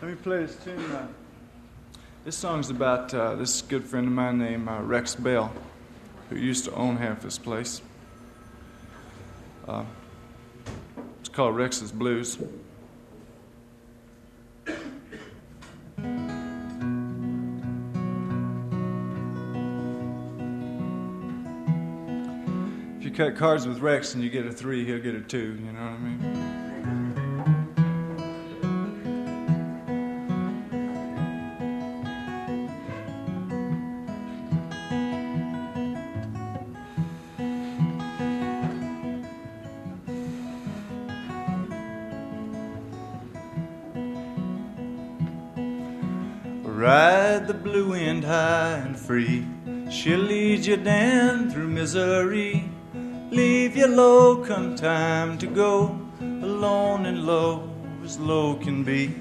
Let me play this tune. This song's about this good friend of mine named Rex Bell, who used to own half this place. It's called Rex's Blues. If you cut cards with Rex and you get a 3, he'll get a 2, you know what I mean? Ride the blue wind high and free, she'll lead you down through misery. Leave you low come time to go, alone and low as low can be.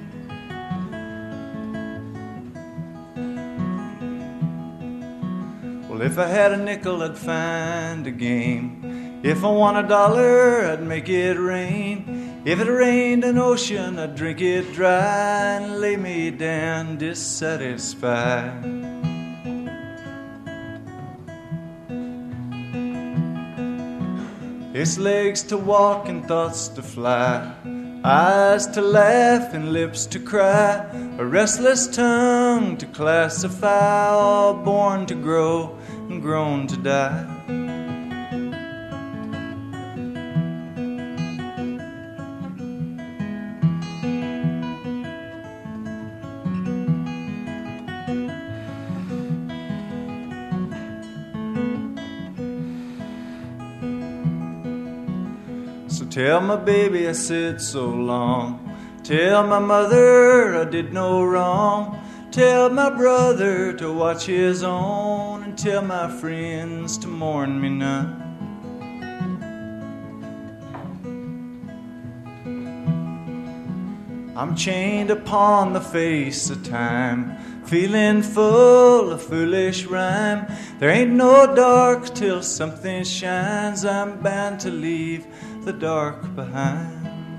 Well, if I had a nickel, I'd find a game. If I won $1, I'd make it rain. If it rained an ocean, I'd drink it dry and lay me down dissatisfied. It's legs to walk and thoughts to fly, eyes to laugh and lips to cry, a restless tongue to classify, all born to grow and grown to die. So tell my baby I said so long. Tell my mother I did no wrong. Tell my brother to watch his own. And tell my friends to mourn me none. I'm chained upon the face of time, feeling full of foolish rhyme. There ain't no dark till something shines. I'm bound to leave the dark behind.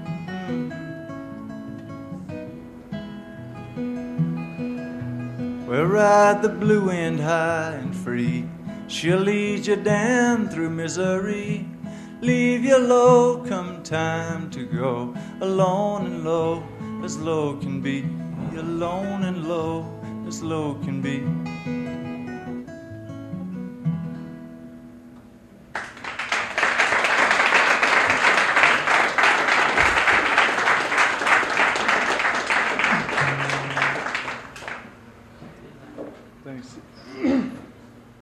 Well, ride the blue wind high and free, she'll lead you down through misery. Leave you low come time to go, alone and low as low can be. Alone and low as low can be. Thanks.